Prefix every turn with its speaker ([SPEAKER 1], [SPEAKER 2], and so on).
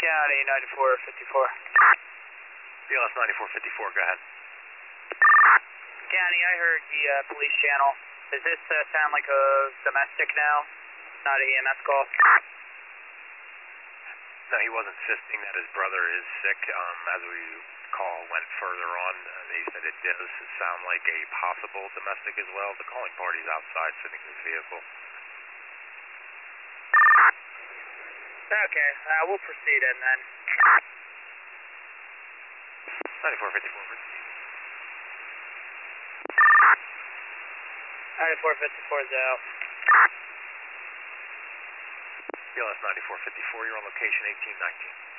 [SPEAKER 1] County 9454.
[SPEAKER 2] BLS 9454, go ahead.
[SPEAKER 1] County, I heard the police channel. Does this sound like a domestic now? Not a EMS call?
[SPEAKER 2] No, he was insisting that his brother is sick. As we call went further on, they said it does sound like a possible domestic as well. The calling party's outside sitting in his vehicle.
[SPEAKER 1] Okay, we'll proceed in then.
[SPEAKER 2] 9454,
[SPEAKER 1] 9454 is out.
[SPEAKER 2] BLS 9454, you're on location 1819.